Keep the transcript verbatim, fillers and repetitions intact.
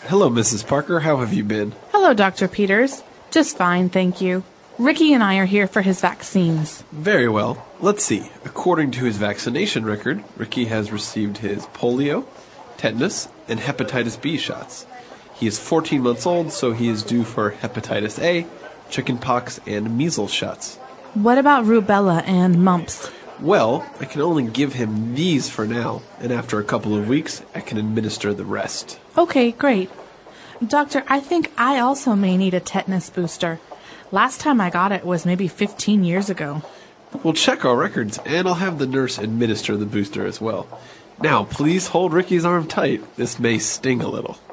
Hello, Missus Parker. How have you been? Hello, Doctor Peters. Just fine, thank you. Ricky and I are here for his vaccines. Very well. Let's see. According to his vaccination record, Ricky has received his polio, tetanus, and hepatitis B shots. He is fourteen months old, so he is due for hepatitis A, chickenpox, and measles shots. What about rubella and mumps? Well, I can only give him these for now, and after a couple of weeks, I can administer the rest. Okay, great. Doctor, I think I also may need a tetanus booster. Last time I got it was maybe fifteen years ago. We'll check our records, and I'll have the nurse administer the booster as well. Now, please hold Ricky's arm tight. This may sting a little.